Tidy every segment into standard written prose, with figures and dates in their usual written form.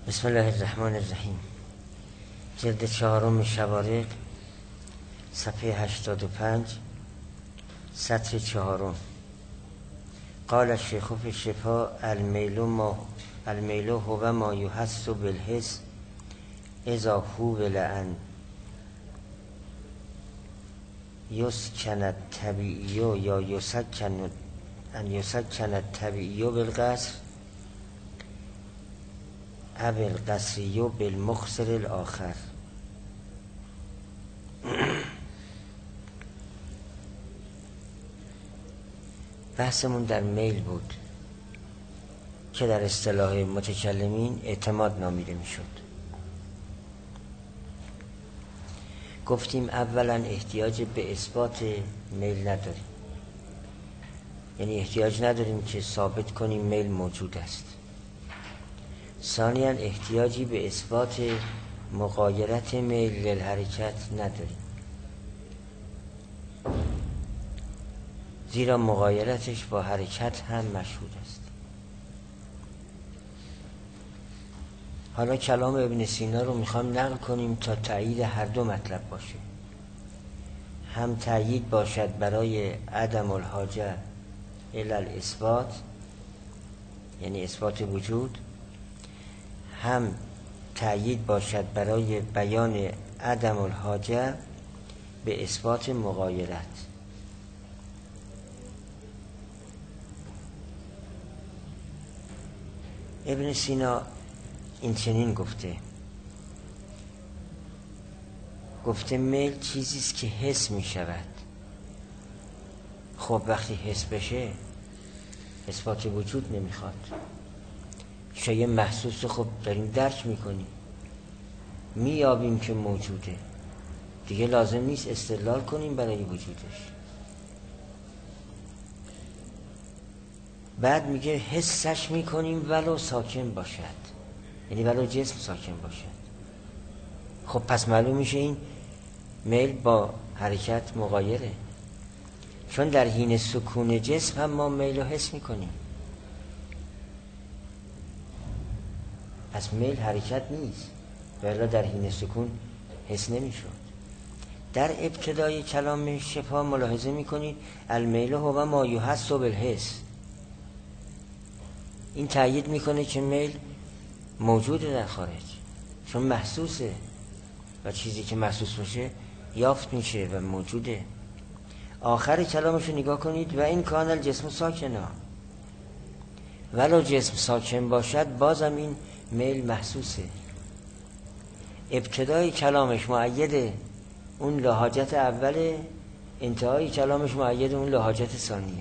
بسم الله الرحمن الرحیم. جلد 4 شوارق، صفحه 85، سطر 4. قال الشیخ فی الشفاء المیل هو ما یحس بالحس اذا حول ان یسکن الطبیعی یا یسکن الطبیعی بالقصر او القصری بالمخسر الاخر. بحثمون در میل بود که در اصطلاح متکلمین اعتماد نامیده میشد. گفتیم اولا احتیاج به اثبات میل نداریم، یعنی احتیاج نداریم که ثابت کنیم میل موجود است. ثانیاً احتیاجی به اثبات مغایرت میل للحرکت نداریم، زیرا مغایرتش با حرکت هم مشهود است. حالا کلام ابن سینا رو میخوام نقل کنیم تا تأیید هر دو مطلب باشه، هم تأیید باشد برای عدم الحاجه الی الاثبات، یعنی اثبات وجود، هم تأیید باشد برای بیان عدم الحاجه به اثبات مغایرت. ابن سینا این چنین گفته میل چیزیست که حس می شود. خب وقتی حس بشه اثبات وجود نمیخواد، شایع محسوس خب داریم درک میکنیم، میابیم که موجوده، دیگه لازم نیست استدلال کنیم برای وجودش. بعد میگه حسش میکنیم ولو ساکن باشد، یعنی ولو جسم ساکن باشد. خب پس معلوم میشه این میل با حرکت مغایره، چون در حین سکون جسم هم ما میل رو حس میکنیم. پس میل حرکت نیست، ولی در حین سکون حس نمیشد. در ابتدای کلام شفا ملاحظه میکنید المیل هو ما یحس بالحس، این تأیید میکنه که میل موجوده در خارج، چون محسوسه و چیزی که محسوس باشه یافت میشه و موجوده. آخر کلامشو نگاه کنید و این کان الجسم ساکنا، ولو جسم ساکن باشد بازم این میل محسوسه. ابتدای کلامش مؤید اون لحاجت اوله، انتهای کلامش مؤید اون لحاجت ثانیه.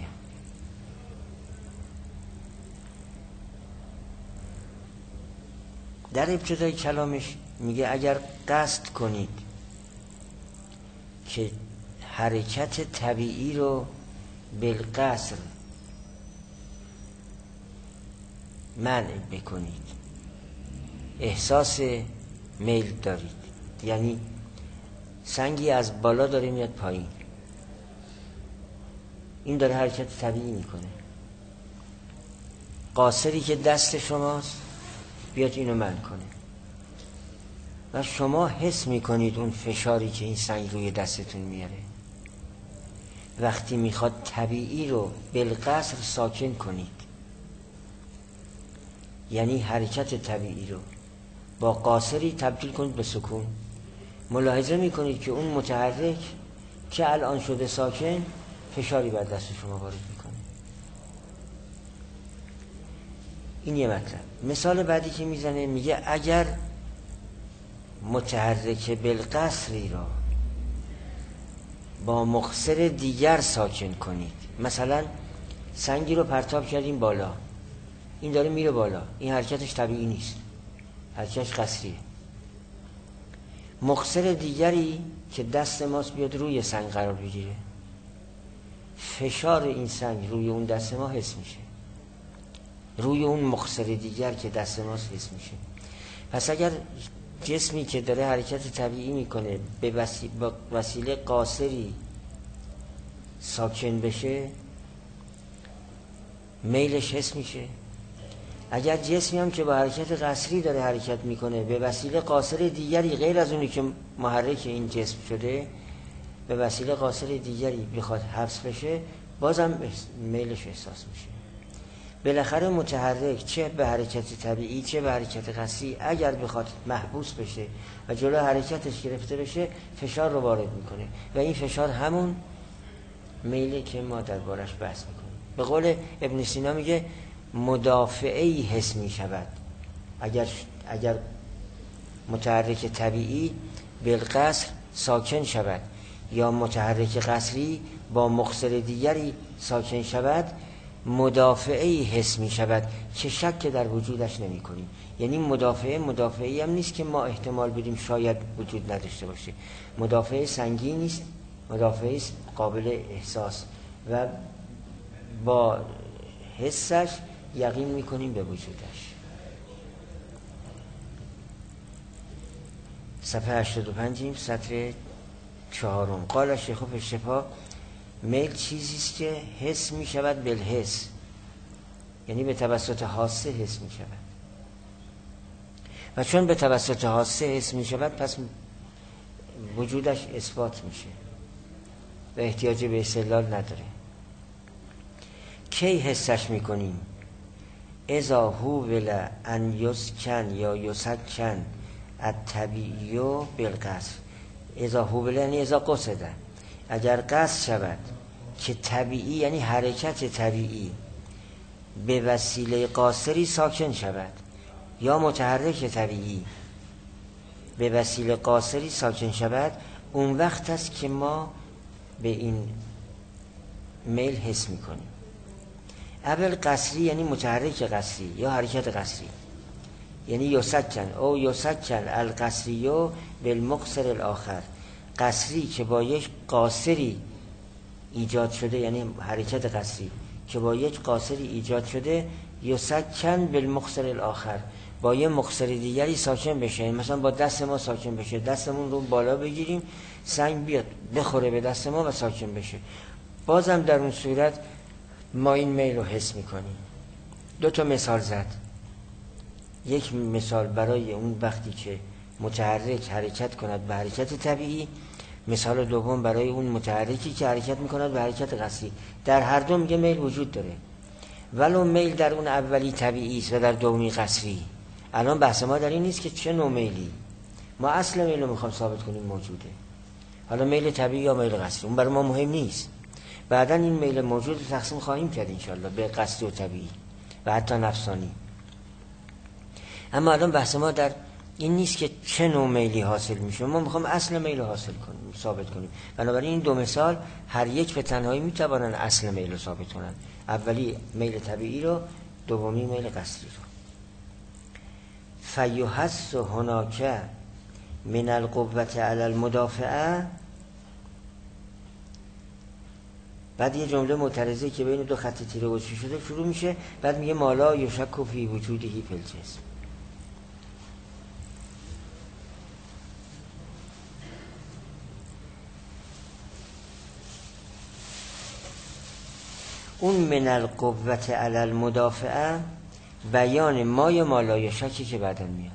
در ابتدای کلامش میگه اگر قصد کنید که حرکت طبیعی رو بالقصر منع بکنید، احساس میل دارید، یعنی سنگی از بالا داره میاد پایین، این داره حرکت طبیعی میکنه. قاصری که دست شماست بیاد اینو منع کنه و شما حس میکنید اون فشاری که این سنگ روی دستتون میاره. وقتی میخواد طبیعی رو بالقصر ساکن کنید، یعنی حرکت طبیعی رو با قاصری تبدیل کنید به سکون، ملاحظه میکنید که اون متحرک که الان شده ساکن فشاری بر دست شما وارد میکنه. این یه مطلب. مثال بعدی که میزنه میگه اگر متحرک بالقصری را با مخسر دیگر ساکن کنید، مثلا سنگی رو پرتاب کردیم بالا، این داره میره بالا، این حرکتش طبیعی نیست، حرکتش قصریه. مخسر دیگری که دست ماست بیاد روی سنگ قرار بگیره، فشار این سنگ روی اون دست ما حس میشه، روی اون مخسر دیگر که دست ماست حس میشه. پس اگر جسمی که داره حرکت طبیعی میکنه به وسیله قاصری ساکن بشه، میلش حس میشه، اگر جسمی هم که با حرکت قصری داره حرکت میکنه به وسیله قاصر دیگری غیر از اونی که محرک این جسم شده، به وسیله قاصر دیگری بخواد حبس بشه، بازم میلش احساس میشه. بالاخره متحرک چه به حرکت طبیعی چه به حرکت قصری اگر بخواد محبوس بشه و جلو حرکتش گرفته بشه، فشار رو وارد میکنه و این فشار همون میله که ما دربارش بحث میکنیم. به قول ابن سینا میگه مدافعی حس میشود. اگر متحرک طبیعی بالقصر ساکن شود یا متحرک قصری با مخسر دیگری ساکن شود، مدافعی حس می شود که شک در وجودش نمی کنیم. یعنی مدافعی هم نیست که ما احتمال بدیم شاید وجود نداشته باشه. مدافع سنگین نیست، مدافعی قابل احساس و با حسش یقین می کنیم به وجودش. صفحه 85 سطر 4. قال شیخ فی الشفا میل چیزیست که حس می شود بالحس، یعنی به توسط حاسه حس می شود و چون به توسط حاسه حس می شود پس وجودش اثبات میشه و احتیاج به استدلال نداره. کی حسش می کنیم؟ اذا حول ان یسکن یا یسکن الطبیعی بالقصد. اذا حول یعنی اذا قصده، اگر قصد شود که طبیعی یعنی حرکت طبیعی به وسیله قاصری ساکن شود یا متحرک طبیعی به وسیله قاصری ساکن شود، اون وقت است که ما به این میل حس میکنیم. اول قصری یعنی متحرک قصری یا حرکت قصری، یعنی یسکن او یسکن القصری بالمقصر الاخر، قصری که با یک قاصری ایجاد شده، یعنی حرکت قصری که با یک قاصری ایجاد شده، یسکن بالمقصر الاخر، با یک مقصر دیگری ساکن بشه. مثلا با دست ما ساکن بشه، دستمون رو بالا بگیریم سنگ بیاد بخوره به دست ما و ساکن بشه، بازم در اون صورت ما این میل رو حس میکنیم. 2 مثال زد. یک مثال برای اون وقتی که متحرک حرکت کند به حرکت طبیعی، مثال دوم برای اون متحرکی که حرکت میکند به حرکت قصری. در هر دو میگه میل وجود داره، ولو میل در اون اولی طبیعی است و در دومی قصری. الان بحث ما در این نیست که چه نوع میلی، ما اصل میل رو میخوام ثابت کنیم موجوده. حالا میل طبیعی یا میل قصری اون برای ما مهم نیست، بعدا این میل موجود رو تقسیم خواهیم کرد انشالله به قصری و طبیعی و حتی نفسانی. اما الان بحث ما در این نیست که چه نوع میلی حاصل میشه، ما میخوام اصل میل رو حاصل کنیم، ثابت کنیم. بنابراین این 2 مثال هر یک به تنهایی میتوانن اصل میل رو ثابت کنن، اولی میل طبیعی رو، دومی میل قصری رو. فیحس هناک من القوة علی المدافعه. بعد یه جمله معترضه که بین 2 خط تیره گذاشته شده شروع میشه، بعد میگه مالا یشک فی وجوده فی الجسم. اون من القوة علی المدافعه بیان مالا یشکی که بعداً میاد.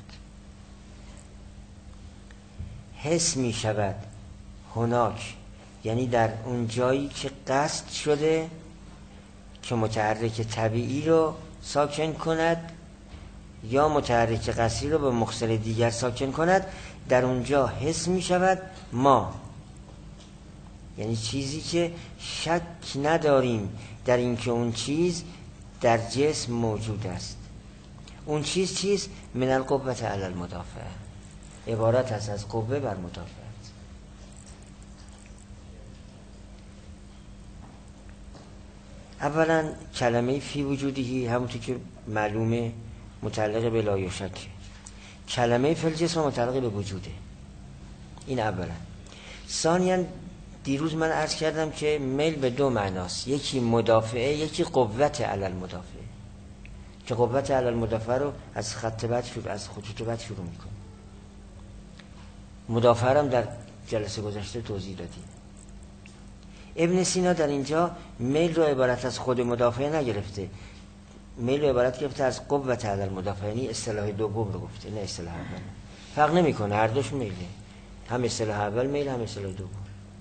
حس می شود هناک یعنی در اون جایی که قصد شده که متحرک طبیعی رو ساکن کند یا متحرک قصری رو به مخسر دیگر ساکن کند، در اونجا حس می شود ما، یعنی چیزی که شک نداریم در اینکه اون چیز در جسم موجود است. اون چیز چیست؟ من القوة علی المدافعه، عبارت است از قوه بر مدافعت. اولا کلمه فی وجودی همونطور که معلومه متعلق به لا یشک، کلمه فی الجسم متعلق به وجوده. این اولا. ثانیا دیروز من عرض کردم که میل به 2 معناست، یکی مدافعه، یکی قوت علی المدافعه، که قوت علی المدافعه رو از خط بعد از خطوط بعد شروع میکنه. مدافعه هم در جلسه گذشته توضیح دادیم. ابن سینا در اینجا میل رو عبارت از خود مدافعه نگرفته، میل عبارت گرفته از قوت علی المدافع، یعنی اصطلاح دوم رو گفته نه اصطلاح اول. فرق نمیکنه، هر دوش میله، هم اصطلاح اول میل هم اصطلاح دوم.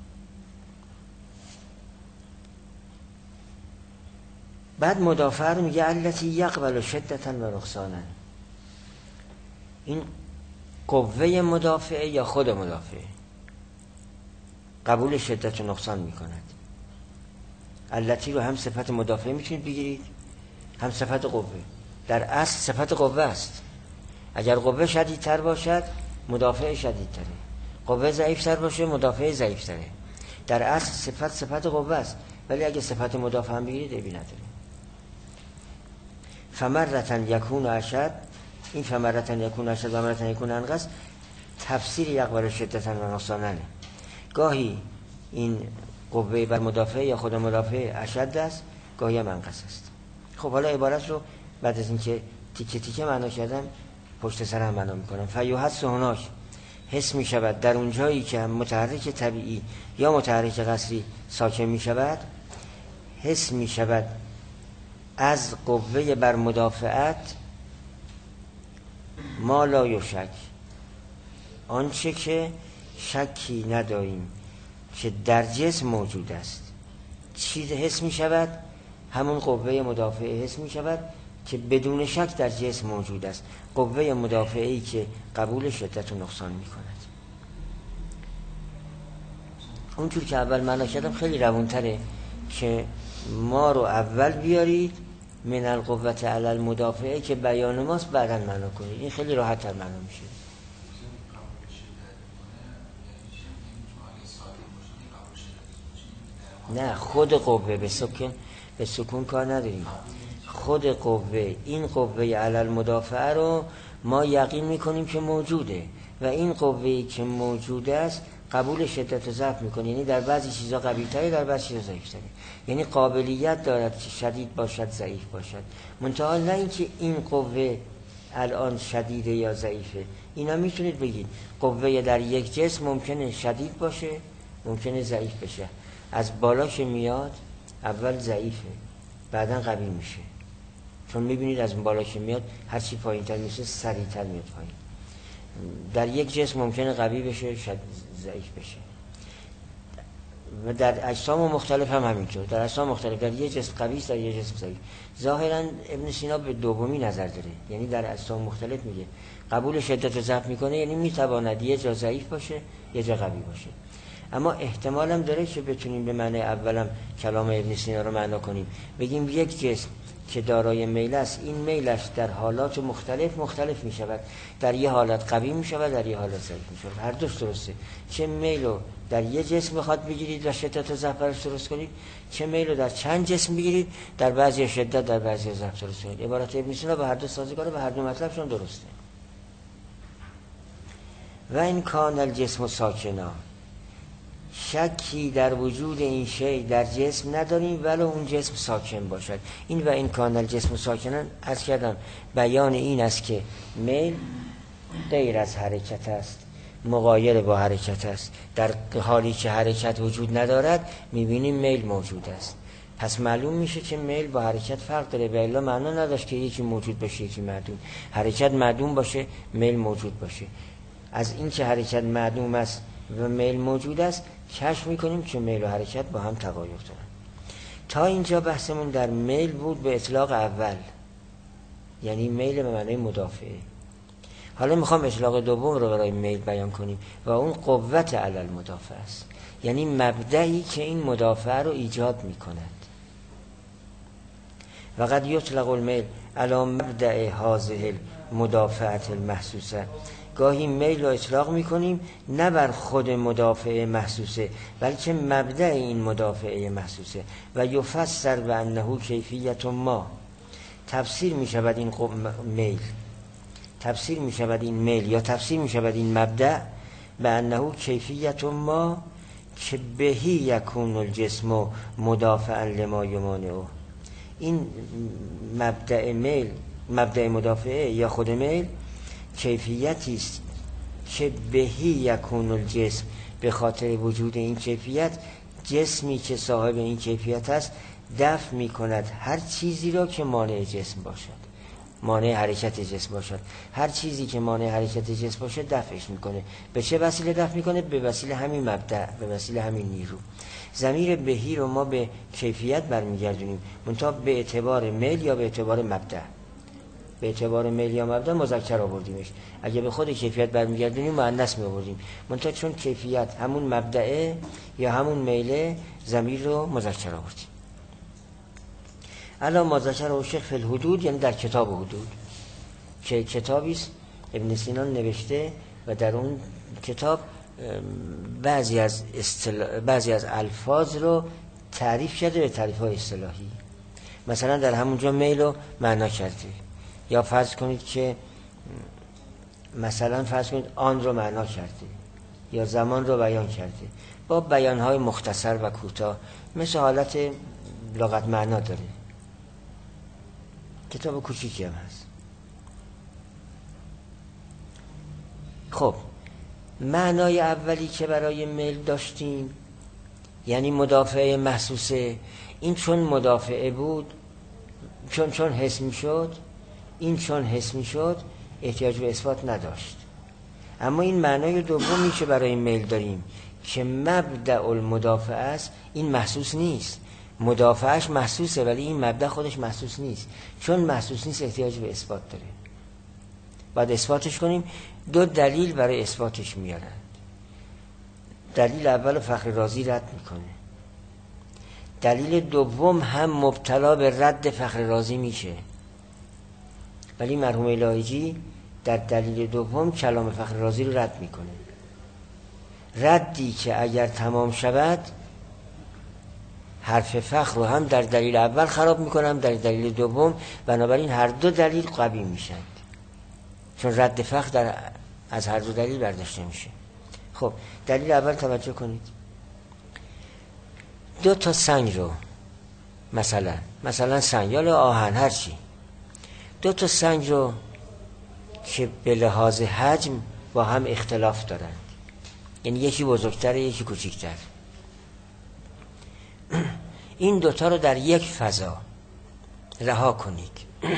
بعد مدافع رو میگه التی یقبل شدتا و نقصانا. این قوه مدافعه یا خود مدافعه قبول شدت و نقصان میکند. التی رو هم صفت مدافعه میتونید بگیرید هم صفت قوه. در اصل صفت قوه است. اگر قوه شدیدتر باشد مدافع شدیدتره، قوه ضعیفتر باشه مدافع ضعیفتره. در اصل صفت قوه است، ولی اگه صفت مدافع هم بگیرید عیبی نداره. فمرتن یکون اشد، این فمرتن یکون اشد و مرتن یکون انقص تفسیر یقبل شدتن و نقصانه. گاهی این قوه بر مدافع یا خود مدافع اشد است، گاهی هم انقص است. خب حالا عبارت رو بعد از اینکه تیکه تیکه معنا کردم پشت سر هم معنا میکنم. فیوحس هناک، حس می شود در اون جایی که متحرک طبیعی یا متحرک قصری ساکن می شود، حس می شود از قوه بر مدافعت ما لا یشک، آنچه که شکی نداریم که در جسم موجود است. چیز حس می شود؟ همون قوه مدافعه حس می شود که بدون شک در جسم موجود است، قوه مدافعه‌ای که قبول شدت و نقصان می کند. اونجور که اول معنا کردم خیلی روانتره که ما رو اول بیارید من القوة علی المدافعه که بیان ماست بعدا معنا کنید. این خیلی راحت تر معنا میشه. نه، خود قوه به سکون کار نداریم. خود قوه، این قوه علی المدافعه رو ما یقین میکنیم که موجوده و این قوه‌ای که موجوده است قبول شدت و ضعف میکنه، یعنی در بعضی چیزا قوی‌تره در بعضی چیزا ضعیف‌تره، یعنی قابلیت دارد که شدید باشد ضعیف باشد. منتها نه اینکه این قوه الان شدیده یا ضعیفه. اینا میتونید بگید قوه در یک جسم ممکنه شدید باشه ممکنه ضعیف بشه. از بالا که میاد اول ضعیفه بعدا قوی میشه، چون میبینید از بالا که میاد هرچی پایین‌تر میشه سریع‌تر میاد پایین. در یک جسم ممکنه قوی بشه ضعیف بشه و در اجسام مختلف هم همینطور. در اجسام مختلف در یک جسم قوی است در یک جسم ضعیف. ظاهرا ابن سینا به دومی نظر داره، یعنی در اجسام مختلف میگه قبول شدت و ضعف میکنه، یعنی میتواند یه جا ضعیف باشه یه جا قوی باشه. اما احتمال هم داره که بتونیم به معنی اولم کلام ابن سینا رو معنا کنیم، بگیم یک جسم که دارای میل است، این میلش در حالات مختلف می شود. در یه حالت قوی می شود در یه حالت ضعیف می شود. هر دوش درسته. چه میل رو در یه جسم بخواد بگیرید و شدت و ضعف برش درست کنید، چه میل رو در چند جسم بگیرید در بعضی شدت در بعضی ضعف درست کنید. عبارت ابن سینا به هر دو سازگاره و هر دو مطلبشون درسته. و این کان الجسم ساکنا، شکی در وجود این شی در جسم نداریم ولو اون جسم ساکن باشد. این و این کان الجسم ساکنن عرض کردم بیان این است که میل غیر از حرکت است، مغایر با حرکت است. در حالی که حرکت وجود ندارد میبینیم میل موجود است. پس معلوم میشه که میل با حرکت فرق داره و الا معنا نداشت که یکی موجود باشه یکی معدوم. حرکت معدوم باشه میل موجود باشه. از این که حرکت معدوم است و میل موجود است کشف میکنیم که میل و حرکت با هم تغایر دارن. تا اینجا بحثمون در میل بود به اطلاق اول، یعنی میل به معنی مدافعه. حالا میخوام اطلاق دوم رو برای میل بیان کنیم و اون قوت علی المدافع است، یعنی مبدئی که این مدافع رو ایجاد میکند. و قد یطلق المیل علی مبدأ هذه المدافعة المحسوسه، گاهی میل رو اطلاق میکنیم نه بر خود مدافعه محسوسه بلکه مبدأ این مدافعه محسوسه. و یفسر به انه کیفیت ما، تفسیر میشود این میل، تفسیر میشود این میل یا تفسیر میشود این مبدأ به انه کیفیت ما که بهی یکون الجسم مدافعا لما یمانعه. این مبدأ میل، مبدأ مدافعه یا خود میل کیفیتی است که بهی یکون الجسم، به خاطر وجود این کیفیت جسمی که صاحب این کیفیت است دفع میکند هر چیزی را که مانع جسم باشد، مانع حرکت جسم باشد. هر چیزی که مانع حرکت جسم باشد دفعش میکنه. به چه وسیله دفع میکنه؟ به وسیله همین مبدأ، به وسیله همین نیرو. ضمیر بهی رو ما به کیفیت برمیگردونیم، منتها به اعتبار میل یا به اعتبار مبدأ. به اعتبار میل یا مبدأ مذکر آوردیمش. اگه به خود کیفیت برمیگردونیم مؤنث می آوردیم، منتها چون کیفیت همون مبدأ یا همون میل، ضمیر رو مذکر آوردیم. الان ما ذکر و شیخ فی الحدود، یعنی در کتاب حدود، که کتابی است ابن سینا نوشته و در اون کتاب بعضی از الفاظ رو تعریف کرده به تعریف‌های اصطلاحی. مثلا در همونجا میل رو معنا کرده، یا فرض کنید که مثلا فرض کنید آن رو معنا کرده یا زمان رو بیان کرده با بیان‌های مختصر و کوتاه، مثل حالت لغت معنا داره. کتاب کوچیکی هم هست. خب معنای اولی که برای میل داشتیم یعنی مدافعه محسوسه، این چون مدافعه بود، چون حس می شد، این چون حس می شد احتیاج به اثبات نداشت. اما این معنای دومی که برای میل داریم که مبدأ المدافعه است، این محسوس نیست. مدافعش محسوسه ولی این مبدأ خودش محسوس نیست. چون محسوس نیست احتیاج به اثبات داره، باید اثباتش کنیم. دو دلیل برای اثباتش میارن. دلیل اول فخر رازی رد میکنه، دلیل دوم هم مبتلا به رد فخر رازی میشه، ولی مرحوم الهیجی در دلیل دوم کلام فخر رازی رو رد میکنه. ردی که اگر تمام شود حرف فخر رو هم در دلیل اول خراب میکنم، در دلیل دوم، بنابراین هر دو دلیل قوی میشن، چون رد فخر از هر دو دلیل برداشته میشه. خب دلیل اول توجه کنید. دو تا سنگ رو مثلا سنگ یا آهن هر چی، دو تا سنگ رو که به لحاظ حجم با هم اختلاف دارند، یعنی یکی بزرگتره یکی کوچیکتر، این دوتا رو در یک فضا رها کنید.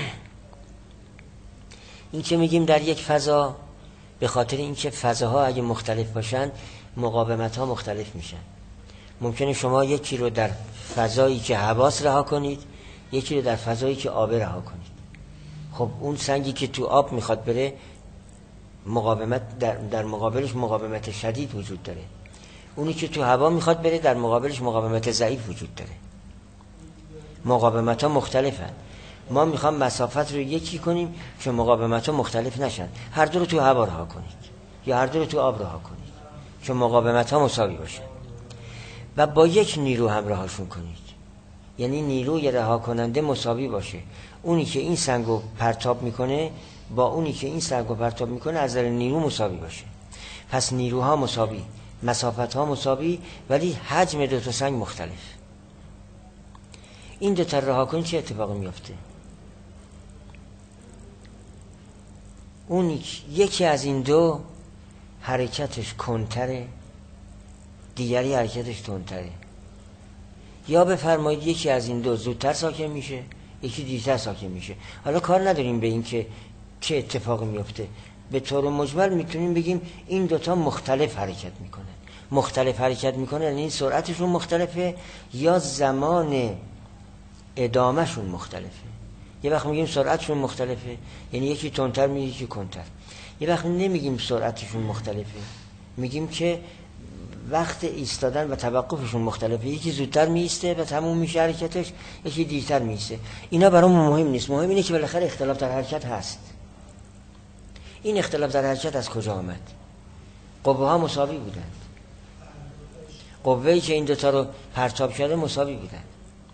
این که میگیم در یک فضا به خاطر اینکه فضاها اگه مختلف باشن مقاومت ها مختلف میشن. ممکنه شما یکی رو در فضایی که هواست رها کنید، یکی رو در فضایی که آب رها کنید. خب اون سنگی که تو آب میخواد بره مقاومت در مقابلش مقاومت شدید وجود داره، اونی که تو هوا میخواد بره در مقابلش مقاومت ضعیف وجود داره. مقاومت ها مختلفن. ما میخوام مسافت رو یکی کنیم که مقاومت ها مختلف نشن. هر دو رو تو هوا رها کنید یا هر دو رو تو آب رها کنید که مقاومت ها مساوی باشن و با یک نیرو همراهشون کنید، یعنی نیروی رها کننده مساوی باشه. اونی که این سنگو پرتاب میکنه با اونی که این سنگو پرتاب میکنه از نظر نیرو مساوی باشه. پس نیروها مساوی، مسافت ها مساوی، ولی حجم دو تا سنگ مختلف. این دو تا رها کنید چه اتفاقی میفته؟ اون یکی از این دو حرکتش کنتره، دیگری حرکتش تندتره. یا بفرمایید یکی از این دو زودتر ساکن میشه، یکی دیرتر ساکن میشه. حالا کار نداریم به این که چه اتفاقی میفته. به طور مجمل میتونیم بگیم این دوتا مختلف حرکت میکنن. مختلف حرکت میکنن یعنی سرعتشون مختلفه یا زمان ادامهشون مختلفه. یه وقت میگیم سرعتشون مختلفه یعنی یکی تندتر میره یکی کنتر. یه وقت نمیگیم سرعتشون مختلفه، میگیم که وقت ایستادن و توقفشون مختلفه، یکی زودتر میسته و تموم میشه حرکتش، یکی دیرتر میسته. اینا برامون مهم نیست، مهم اینه که بالاخره اختلاف در حرکت هست. این اختلاف در حرکت از کجا آمد؟ قوه ها مساوی بودند، قوه‌ای که این دوتا رو پرتاب کرده مساوی بودند.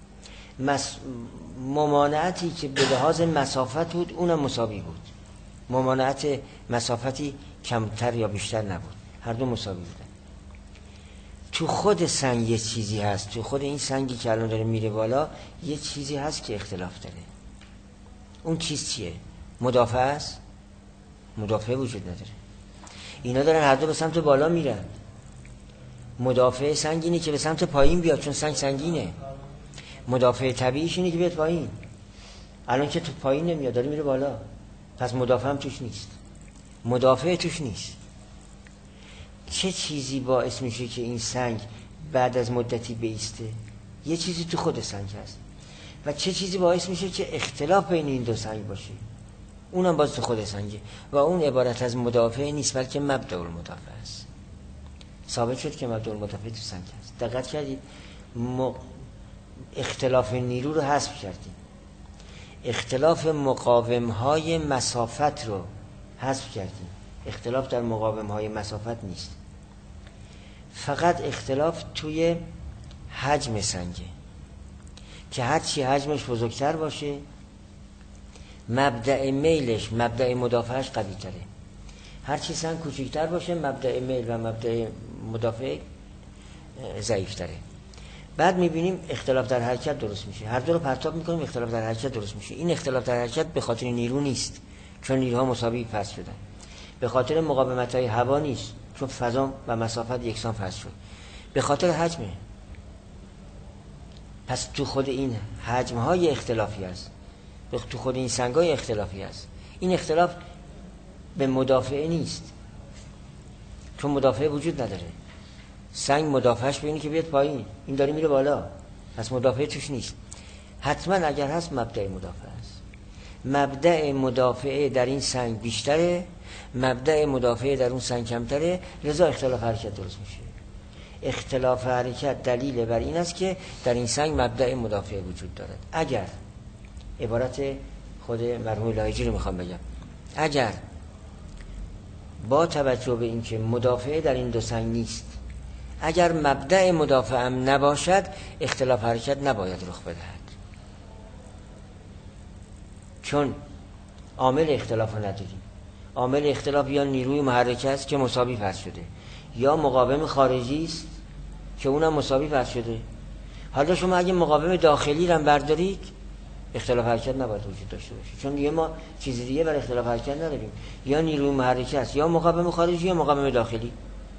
ممانعتی که به لحاظ مسافت بود اونم مساوی بود، ممانعت مسافتی کمتر یا بیشتر نبود، هر دو مساوی بودن. تو خود سنگ یه چیزی هست، تو خود این سنگی که الان داره میره بالا یه چیزی هست که اختلاف داره. اون چیز چیه؟ مدافع است؟ مدافع وجود نداره. اینا دارن هر دو به سمت بالا میرن. مدافع سنگ اینه که به سمت پایین بیاد چون سنگ سنگینه. مدافع طبیعیش اینه که بیاد پایین. الان که تو پایین نمیاد، داره میره بالا، پس مدافع هم توش نیست، مدافع توش نیست. چه چیزی باعث میشه که این سنگ بعد از مدتی بیسته؟ یه چیزی تو خود سنگ هست. و چه چیزی باعث میشه که اختلاف بین این دو سنگ باشه؟ اونم باز تو خود سنگه و اون عبارت از مدافع نیست بلکه مبدأ المدافع است. ثابت شد که مبدأ المدافع تو سنگ هست. دقت کردید؟ اختلاف نیرو رو حذف کردیم، اختلاف مقاوم‌های مسافت رو حذف کردیم. اختلاف در مقاوم‌های مسافت نیست، فقط اختلاف توی حجم سنگه که هرچی حجمش بزرگتر باشه مبدأ میلش، مبدأ مدافعش قوی تره. هرچی سنگ کوچکتر باشه مبدأ میل و مبدأ مدافع ضعیف تره. بعد میبینیم اختلاف در حرکت درست میشه، هر دو رو پرتاب میکنیم اختلاف در حرکت درست میشه. این اختلاف در حرکت به خاطر نیرو نیست چون نیروها مساوی فرض شدن، به خاطر مقاومت‌های هوا نیست چون فضا و مسافت یکسان فرض شد، به خاطر حجمه. پس تو خود این حجم‌های اختلافی است، تو خود این سنگ‌های اختلافی است. این اختلاف به مدافع نیست چون مدافع وجود نداره. سنگ مدافعش به اینه که بیاد پایین، این داره میره بالا، پس مدافع توش نیست. حتما اگر هست مبدأ مدافع است. مبدأ مدافع در این سنگ بیشتره، مبدأ مدافع در اون سنگ کمتره، لذا اختلاف حرکت درست میشه. اختلاف حرکت دلیل بر این است که در این سنگ مبدأ مدافع وجود دارد. اگر عبارت خود مرحوم لاهیجی رو میخوام بگم، اگر با توجه به اینکه مدافع در این دو سنگ نیست، اگر مبدأ مدافع هم نباشد اختلاف حرکت نباید رخ بدهد، چون عامل اختلاف رو نداریم. عامل اختلاف یا نیروی محرک است که مساوی فرض شده، یا مقاوم خارجی است که اونم مساوی فرض شده. حالا شما اگه مقاوم داخلی رو بردارید اختلاف حرکت نباید وجود داشته باشه، چون دیگه ما چیزی دیگه برای اختلاف حرکت نداریم. یا نیروی محرک است یا مقاوم خارجی یا مقاوم داخلی.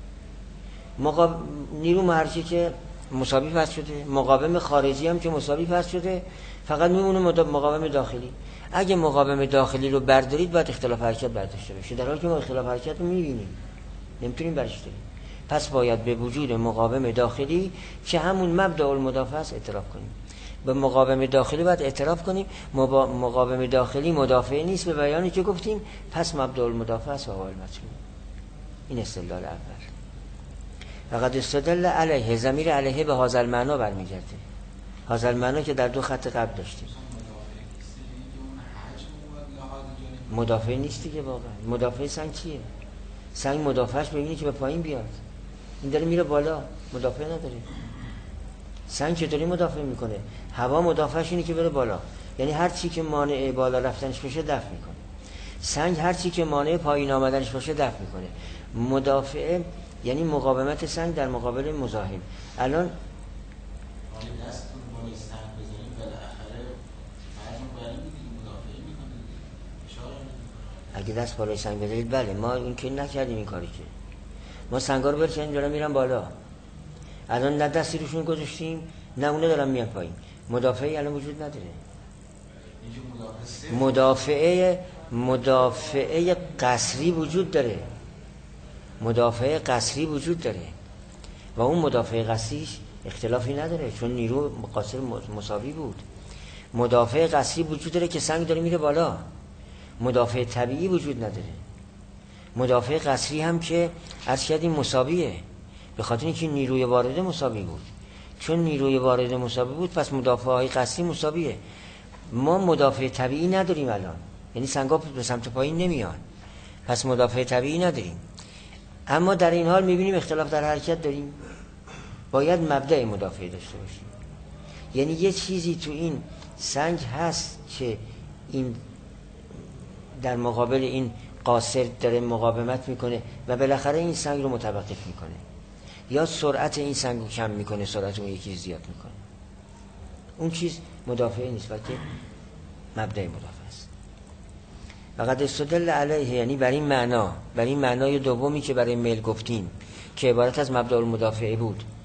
نیرو محرکه که مساوی فرض شده، مقاوم خارجی هم که مساوی فرض شده، فقط میمونه مقاوم داخلی. اگه مقاوم داخلی رو بردارید باید اختلاف حرکت برداشته بشه، در حالی که ما اختلاف حرکت رو میبینیم، نمیتونیم برش داریم. پس باید به وجود مقاوم داخلی که همون مبدأ المدافع است اعتراف کنیم. به مقاوم داخلی باید اعتراف کنیم. مقاوم داخلی مدافع نیست به بیانی که گفتیم، پس مبدأ المدافع است و هو المطلوب. این استدلال اول. فقط استدلال علیه، ضمیر علیه به هذا المعنی برمیگرده. هذا المعنی که در دو خط قبل داشتیم. مدافع نیست دیگه واقعا. مدافع سنگ چیه؟ سنگ مدافعش ببینی که به پایین بیاد، این داره میره بالا، مدافع نداره. سنگ چطوری مدافع میکنه؟ هوا مدافعش اینه که بره بالا، یعنی هر چی که مانع بالا رفتنش باشه دفع میکنه. سنگ هر چی که مانع پایین آمدنش باشه دفع میکنه. مدافع یعنی مقاومت سنگ در مقابل مزاحم. الان اگه دست بالای سنگ بذارید، بله، ما این که نکردیم این کاری، که ما سنگا رو برکنیم دارن میرن بالا، الان نه دستی روشون گذاشتیم نه اونه دارن میان پایین. مدافعی الان وجود نداره. مدافعه قصری وجود داره، مدافع قصری وجود داره و اون مدافع قصریش اختلافی نداره چون نیرو مقاصر مساوی بود. مدافع قصری وجود داره که سنگ داره میره بالا، مدافع طبیعی وجود نداره. مدافع قصری هم که عرض کردیم مساویه، به خاطر اینکه نیروی وارده مساوی بود. چون نیروی وارده مساوی بود پس مدافع های قصری مساویه. ما مدافع طبیعی نداریم الان، یعنی سنگا به سمت پایین نمیان، پس مدافع طبیعی نداریم. اما در این حال میبینیم اختلاف در حرکت داریم، باید مبدأ مدافع داشته باشیم. یعنی یه چیزی تو این سنگ هست که این در مقابل این قاصر داره مقاومت میکنه و بالاخره این سنگ رو متوقف میکنه، یا سرعت این سنگ رو کم میکنه، سرعت اون یکی زیاد میکنه. اون چیز مدافع نیست بلکه مبدأ مدافع است. فقط استدل علیه یعنی بر این معنای دومی که برای میل گفتیم که عبارت از مبدأ المدافع بود،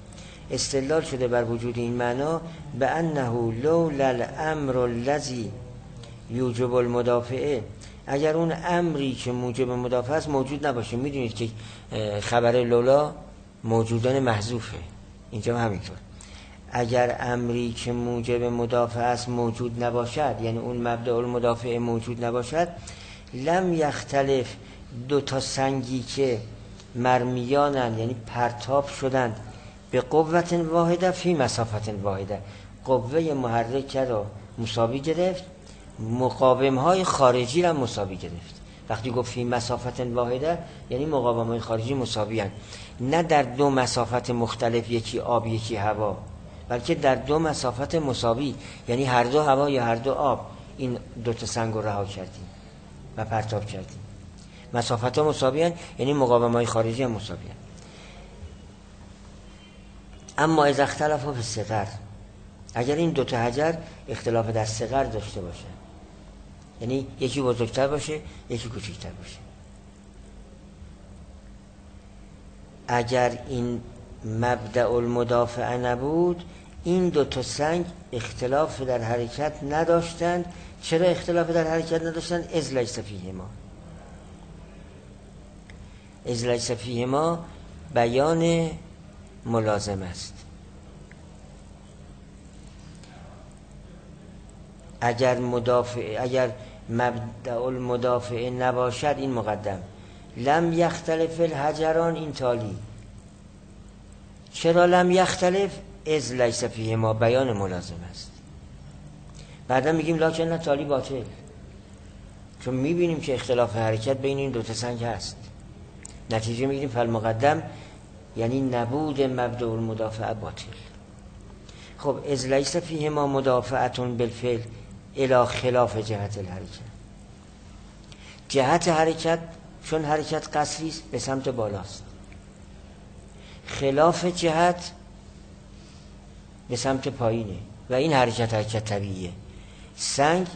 استدلال شده بر وجود این معنا به انه لولا الامر الذی یوجب المدافعه، اگر اون امری که موجب مدافعه است موجود نباشه. میدونید که خبر لولا موجودان محذوفه، اینجا همینطور. اگر امری که موجب مدافعه است موجود نباشد، یعنی اون مبدأ المدافعه موجود نباشد، لم یختلف دو تا سنگی که مرمیانن، یعنی پرتاب شدند، به قوت واحده فی مسافت واحده، قوه محرکه را مساوی گرفت، مقاوم های خارجی را مساوی گرفت. وقتی گفت فی مسافت واحده یعنی مقاوم های خارجی مساوی هستند، نه در دو مسافت مختلف، یکی آب یکی هوا، بلکه در دو مسافت مساوی، یعنی هر دو هوا یا هر دو آب. این دو تا سنگ رو رها کردیم و پرتاب کردیم. مسافت ها مساوی هستند، یعنی مقاوم های خارجی هم مساوی هستند. اما اذا اختلفوا فی الصغر، اگر این دو تا حجر اختلاف در صغر داشته باشه، یعنی یکی بزرگتر باشه یکی کوچکتر باشه، اگر این مبدأ المدافعه نبود، این دو تا سنگ اختلاف در حرکت نداشتند. چرا اختلاف در حرکت نداشتند؟ اذ لیس فیهما، اذ لیس فیهما بیان ملازم است. اگر مبدأ المدافعه نباشد، این مقدم، لم یختلف الحجران، این تالی. چرا لم یختلف؟ اذ لیس فیهما بیان ملازم است. بعدا میگیم لکن نه تالی باطل، چون میبینیم که اختلاف حرکت بین این دو تا سنگ هست. نتیجه میگیریم فالمقدم یعنی نبود مبدأ المدافعه باطل. خب اذ لیس فیهما مدافعتون بالفعل الی خلاف جهت الحرکت، جهت حرکت چون حرکت قصری است به سمت بالاست، خلاف جهت به سمت پایینه و این حرکت طبیعیه. سنگ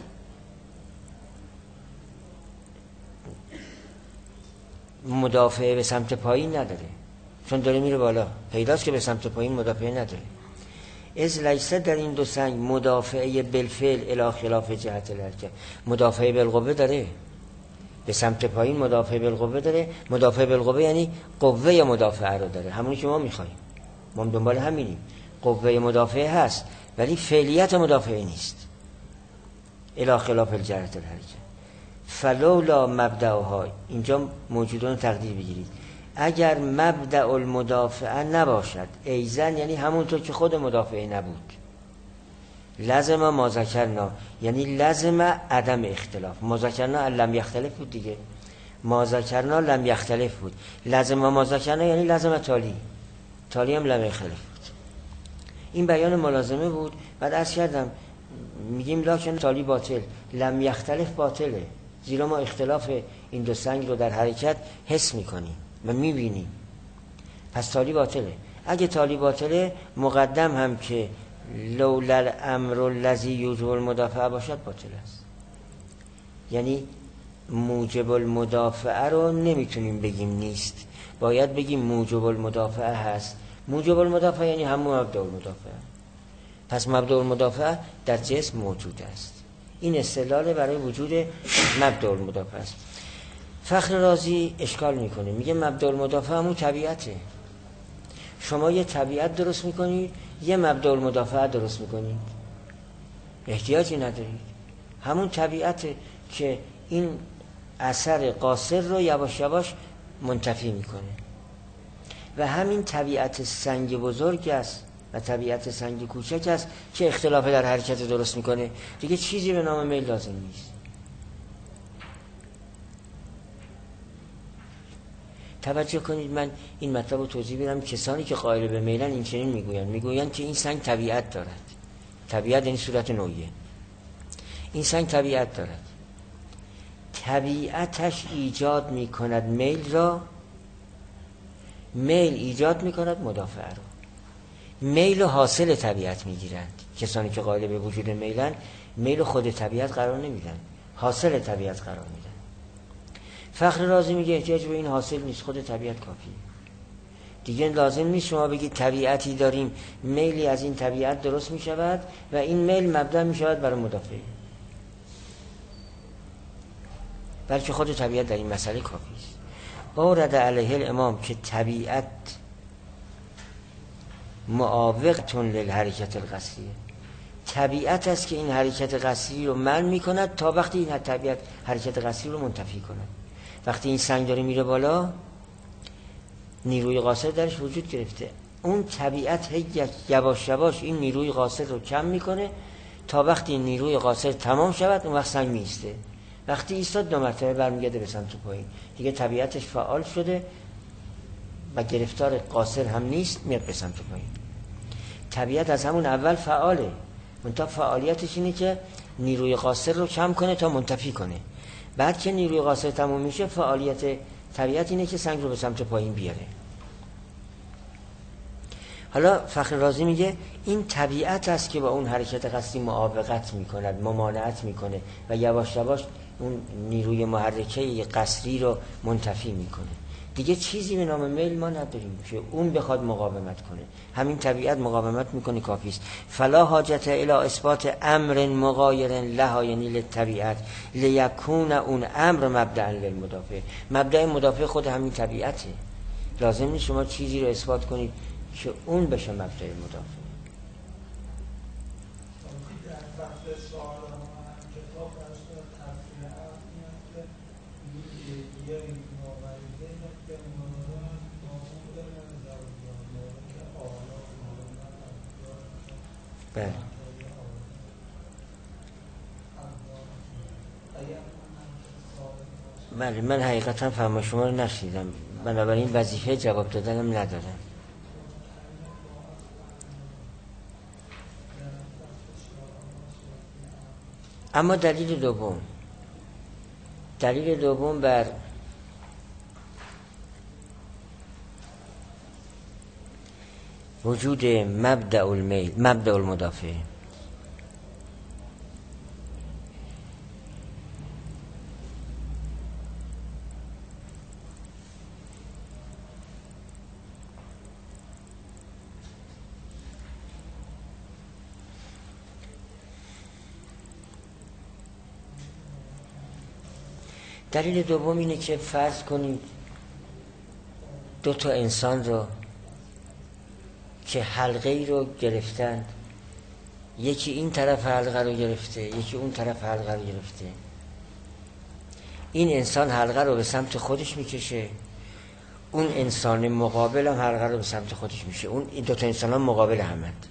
مدافعه به سمت پایین نداره، چون داره میره بالا، پیداست که به سمت پایین مدافعه نداره. از لیس در این دو سنگ مدافعه بالفعل الی خلاف جهت الحرکت، مدافعه بالقوه داره، به سمت پایین مدافعه بالقوه داره. مدافعه بالقوه یعنی قوه یا مدافعه رو داره، همونی که ما میخوایم، ما دنبال همینیم. قوه مدافعه هست ولی فعلیت مدافعه نیست، الی خلاف جهت الحرکت. فلولا مبدأها، اینجا موجودان تقدیر بگیرید، اگر مبدأ المدافعه نباشد، ایزن یعنی همونطور که خود مدافعه نبود، لازم ما ذکرنا یعنی لازم عدم اختلاف. ما ذکرنا لم یختلف بود دیگه، ما ذکرنا لم یختلف بود، لازم ما ذکرنا یعنی لازم تالی هم لم یختلف بود. این بیان ملازمه بود. بعد عرض کردم میگیم لکن تالی باطل، لم یختلف باطله، زیرا ما اختلاف این دو سنگ رو در حرکت حس میکنیم و میبینیم، پس تالی باطله. اگه تالی باطله، مقدم هم که لولا الامر الذی یوجب المدافعه باشد باطل است. یعنی موجب المدافعه رو نمیتونیم بگیم نیست، باید بگیم موجب المدافعه هست. موجب المدافعه یعنی همون مبدأ المدافعه، پس مبدأ المدافعه در جسم موجود است. این استدلال برای وجود مبدأ المدافعه است. فخر رازی اشکال میکنه، میگه مبدأ المدافعه همون طبیعته. شما یه طبیعت درست میکنید، یه مبدأ المدافعه درست میکنید، احتیاجی ندارید. همون طبیعته که این اثر قاصر رو یواش یواش منتفی میکنه و همین طبیعت سنگ بزرگ است و طبیعت سنگ کوچک است که اختلاف در حرکت درست میکنه. دیگه چیزی به نام میل لازم نیست. توجه کنید، من این مطلب رو توضیح بدم. کسانی که قائل به میلن این چنین میگویند که این سنگ طبیعت دارد. طبیعت یعنی صورت نوعیه. این سنگ طبیعت دارد، طبیعتش ایجاد میکند میل را، میل ایجاد میکند مدافعه را. میل حاصل طبیعت میگیرند. کسانی که قائل به وجود میلن، میل خود طبیعت قرار نمیدن، حاصل طبیعت قرار میدن. فخر رازی میگه احتیاج به این حاصل نیست، خود طبیعت کافیه. دیگه لازم نیست شما بگید طبیعتی داریم، میلی از این طبیعت درست می شود و این میل مبدأ می شود برای مدافعه، بلکه خود طبیعت در این مسئله کافی است. اورد علیه الامام که طبیعت معاوقتون للحرکت القصریه، طبیعت است که این حرکت قصری رو منع می کند تا وقتی این طبیعت حرکت قصری رو منتفی کند. وقتی این سنگ داره میره بالا، نیروی قاصر درش وجود گرفته، اون طبیعت یواش یواش این نیروی قاصر رو کم میکنه تا وقتی نیروی قاصر تمام شود اون وقت سنگ میسته. وقتی ایستاد 2 مرتبه برمیگرده به سمت پایین، دیگه طبیعتش فعال شده و گرفتار قاصر هم نیست، میاد به سمت پایین. طبیعت از همون اول فعاله، منتها فعالیتش اینه که نیروی قاصر رو کم کنه تا منتفی کنه. بعد که نیروی قاصر تموم میشه، فعالیت طبیعت اینه که سنگ رو به سمت پایین بیاره. حالا فخر رازی میگه این طبیعت است که با اون حرکت قصدی معاوقت میکند، ممانعت میکنه و یواش یواش اون نیروی محرکه قصری رو منتفی میکنه. دیگه چیزی به نام میل ما نداریم که اون بخواد مقاومت کنه، همین طبیعت مقاومت میکنه، کافی است. فلا حاجت الی اثبات امر مغایر لها، یعنی للطبیعت، لیکون اون امر مبدأ للمدافع، مبدأ مدافع خود همین طبیعته. لازم نیست شما چیزی رو اثبات کنید که اون بشه مبدأ مدافع. بله. بله من حقیقتا فهم شما رو نشنیدم، بنابراین وظیفه جواب دادنم ندارم. اما دلیل دوم بر وجود مبدأ المیل، مبدأ المدافع، دلیل دوم اینه که فرض کنید 2 انسان رو که حلقه ای رو گرفتن، یکی این طرف حلقه رو گرفته، یکی اون طرف حلقه رو گرفته. این انسان حلقه رو به سمت خودش میکشه، اون انسان مقابل هم حلقه رو به سمت خودش میشه. این 2 انسان هم مقابل همند.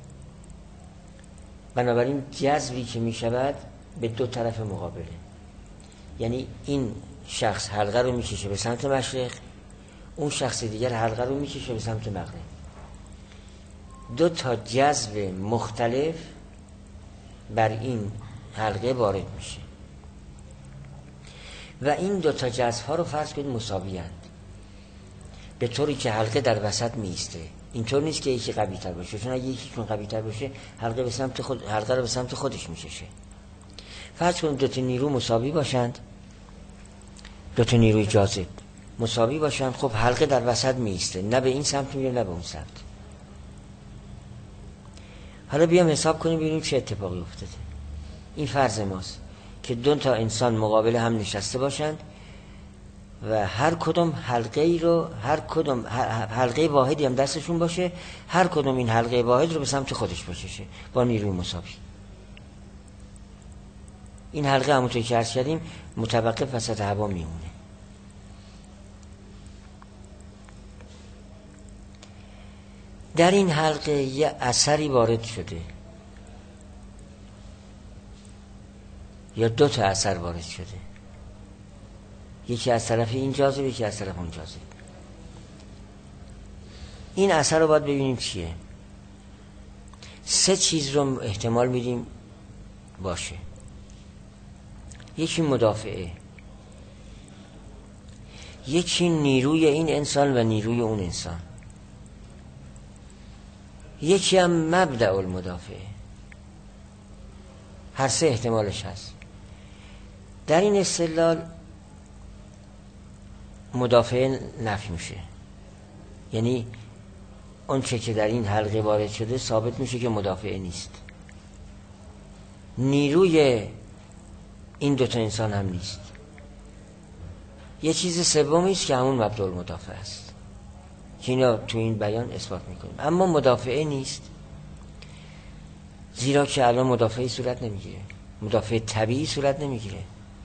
بنابراین جذبی که میشود به 2 طرف مقابله، یعنی این شخص حلقه رو میکشه به سمت مشرق، اون شخص دیگر حلقه رو میکشه به سمت مغرب. 2 جذب مختلف بر این حلقه وارد میشه و این 2 جذب ها رو فرض کنید مساوی اند، به طوری که حلقه در وسط میسته. اینطور نیست که یکی قوی تر باشه، چون اگه یکی قوی تر باشه حلقه رو به سمت خودش میکشه. فرض کنید 2 نیرو مساوی باشند، 2 نیروی جاذب مساوی باشند، خب حلقه در وسط میسته، نه به این سمت میره نه به اون سمت. حالا بیام حساب کنیم ببینیم چه اتفاقی افتاده. این فرض ماست که 2 انسان مقابل هم نشسته باشند و هر کدوم حلقه واحدی هم دستشون باشه، هر کدوم این حلقه واحد رو به سمت خودش بکشه با نیروی مساوی. این حلقه همونطور که عرض کردیم متوقف وسط هوا میمونه. در این حلقه یه اثری وارد شده یا 2 اثر وارد شده، یکی از طرف این جاذب، یکی از طرف اون جاذب. این اثر رو باید ببینیم چیه. 3 چیز رو احتمال میدیم باشه. یکی مدافعه، یکی نیروی این انسان و نیروی اون انسان، یکی هم مبدأ المدافع. هر 3 احتمالش هست. در این استدلال مدافع نفی میشه، یعنی اون چه که در این حلقه وارد شده ثابت میشه که مدافع نیست. نیروی این دوتا انسان هم نیست. یه چیز سومی است که همون مبدأ المدافع است که اینا تو این بیان اثبات میکنیم. اما مدافعه نیست، زیرا که الان مدافعی صورت نمیگیره، مدافع طبیعی صورت نمیگیره.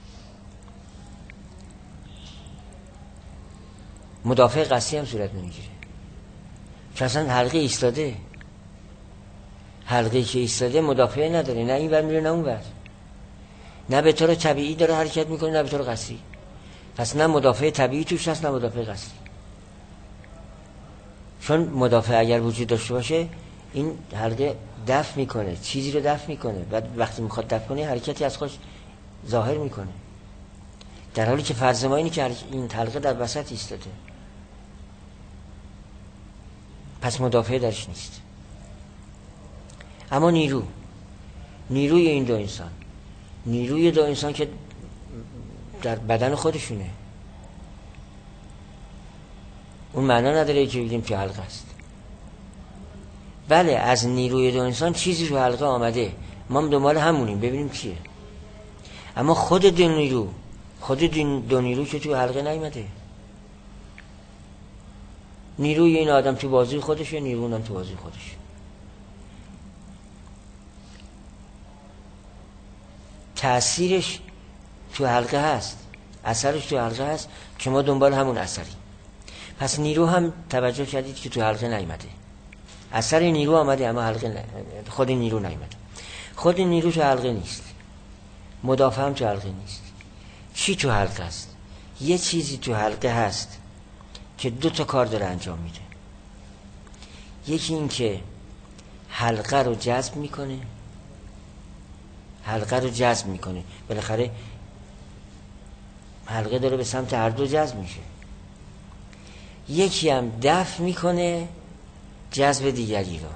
مدافع قصدی هم صورت نمیگیره، چون اصلا حلقه ایستاده. حلقه که ایستاده مدافع نداره، نه این ور میره نه اون ور، نه به طور طبیعی داره حرکت میکنه نه به طور قصدی. پس نه مدافع طبیعی توش هست نه مدافع قصدی. چون مدافع اگر وجود داشته باشه این حلقه دفع میکنه، چیزی رو دفع میکنه و وقتی میخواد دفع کنه حرکتی از خودش ظاهر میکنه، در حالی که فرض ما اینه که این حلقه در وسط ایستاده. پس مدافع درش نیست. اما نیروی این دو انسان، نیروی دو انسان که در بدن خودشونه، اون معنا نداره که بگیم که حلقه است. بله از نیروی دو انسان چیزی رو حلقه آمده، ما هم دنبال همونیم ببینیم چیه. اما خود دو نیرو که تو حلقه نیامده. نیروی این آدم تو بازوی خودشه، نیروی اونم تو بازوی خودشه. تأثیرش تو حلقه هست، اثرش تو حلقه هست که ما دنبال همون اثریم. پس نیرو هم توجه کردید که تو حلقه نیامده، اثر نیرو آمده اما حلقه خود نیرو نیامده. خود نیرو تو حلقه نیست، مدافع هم تو حلقه نیست. چی تو حلقه است؟ یه چیزی تو حلقه هست که دو تا کار داره انجام میده. یکی این که حلقه رو جذب میکنه، بالاخره حلقه داره به سمت هر دو جذب میشه. یکی هم دفع میکنه جذب دیگری رو.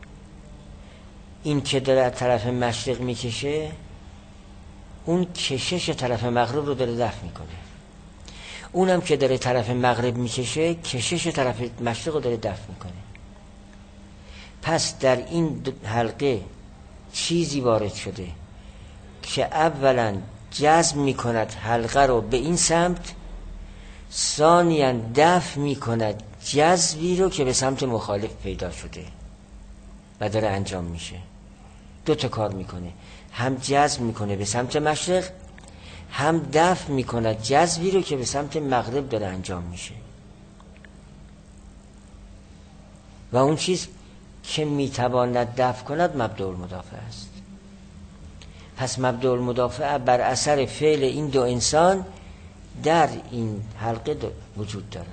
این که داره طرف مشرق میکشه، اون کشش طرف مغرب رو داره دفع میکنه. اونم که داره طرف مغرب میکشه، کشش طرف مشرق رو داره دفع میکنه. پس در این حلقه چیزی وارد شده که اولا جذب میکند حلقه رو به این سمت، ثانیاً دفع میکند جذبی رو که به سمت مخالف پیدا شده و داره انجام میشه. دو تا کار میکنه، هم جذب میکنه به سمت مشرق، هم دفع میکند جذبی رو که به سمت مغرب داره انجام میشه. و اون چیز که میتواند دفع کند مبدأ المدافع است. پس مبدأ المدافع بر اثر فعل این دو انسان در این حلقه وجود دارد.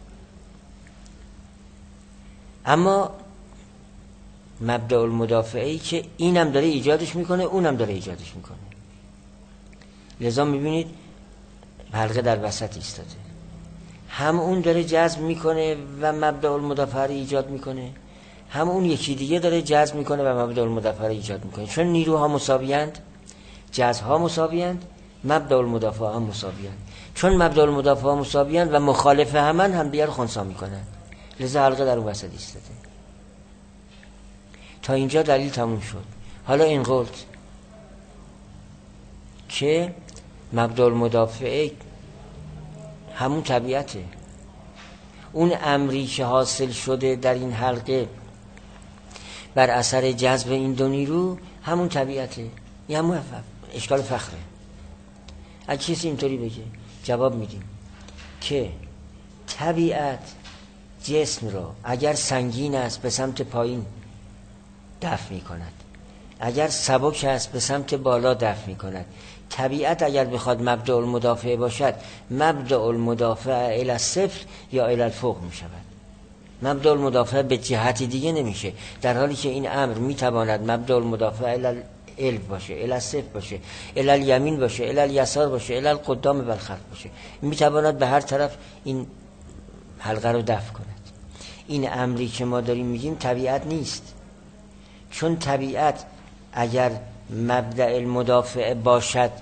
اما مبدأ المدافعی که اینم داره ایجادش میکنه اونم داره ایجادش میکنه، لذا میبینید حلقه در وسط ایستاده، هم اون داره جذب میکنه و مبدأ المدافع رو ایجاد میکنه، هم اون یکی دیگه داره جذب میکنه و مبدأ المدافع رو ایجاد میکنه. چون نیروها مساویند، جذبها مساویند، مبدأ المدافع هم مساویند. چون مبدأ المدافع مساویند و مخالف هم دیگر رو خنثی میکنن، لذا حلقه در اون وسط ایستاده. تا اینجا دلیل تموم شد. حالا این قلت که مبدأ المدافع همون طبیعته، اون امری که حاصل شده در این حلقه بر اثر جذب این دو نیرو همون طبیعته. این همون اشکال فخره. اگه کسی اینطوری بگه جواب میدیم که طبیعت جسم رو اگر سنگین است به سمت پایین دفع می کند، اگر سبک است به سمت بالا دفع می کند. طبیعت اگر بخواد مبدأ المدافع باشد، مبدأ المدافع الی الصفر یا الی الفوق می شود. مبدأ المدافع به جهتی دیگه نمیشه، در حالی که این امر می تواند مبدأ المدافع الی الالف باشه، الی الصفر باشه، الی الیمین باشه، الی الیسار باشه، الی القدام و الخلف باشه. می تواند به هر طرف این حلقه رو دفع کند. این امری که ما داریم میگیم طبیعت نیست، چون طبیعت اگر مبدأ المدافع باشد،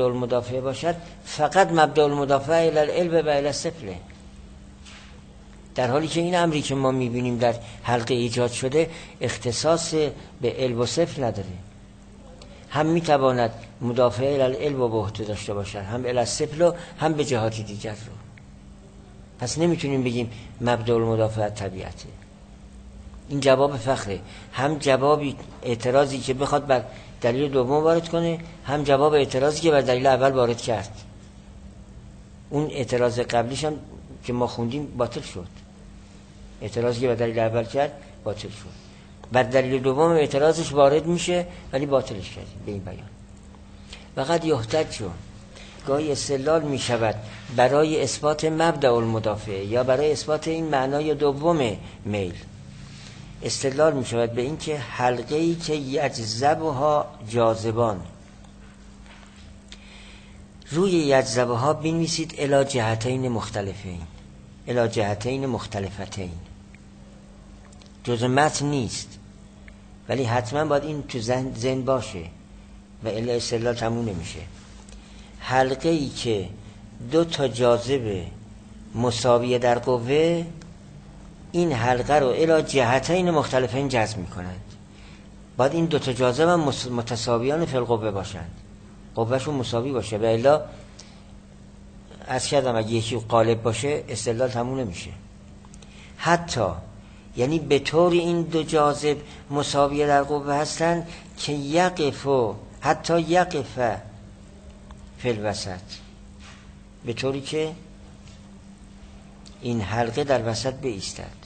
فقط مبدأ المدافع الی الالف و الی الصفر. در حالی که این امری که ما میبینیم در حلقه ایجاد شده اختصاص به علم و صفر نداره، هم میتواند مدافع العلم و به عهده داشته باشد، هم الصفر رو، هم به جهات دیگر رو. پس نمیتونیم بگیم مبدأ المدافعت طبیعته. این جواب فخره، هم جوابی اعتراضی که بخواد بر دلیل دوم وارد کنه، هم جواب اعتراضی که بر دلیل اول وارد کرد. اون اعتراض قبلیش هم که ما خوندیم باطل شد، اعتراضی که بر دلیل اول کرد باطل شد، بر دلیل دوم اعتراضش وارد میشه ولی باطلش کردیم به این بیان. وقد یحتج، گاهی استدلال میشود برای اثبات مبدأ المدافع یا برای اثبات این معنای دوم میل. استدلال می شود به این که حلقه‌ای که یجذبها جاذبان، روی یجذبها بنویسید الی جهتین مختلفین، الی جهتین مختلفتین. جزء متن نیست ولی حتما باید این تو ذهن باشه و الی استدلال تموم نمیشه. حلقه‌ای که دو تا جاذب مساویه در قوه، این حلقه رو الی جهتین مختلفین جذب میکنند. باید این دوتا جاذب هم متساویان فی القوه باشند، قوهشون مساوی باشه، و الا از کردم اگه یکی غالب باشه استدلال تموم نمیشه. حتی یعنی به طور این دو جاذب مساویه در قوه هستند که یقفو، حتی یقف فی الوسط، به طوری که این حلقه در وسط بایستد.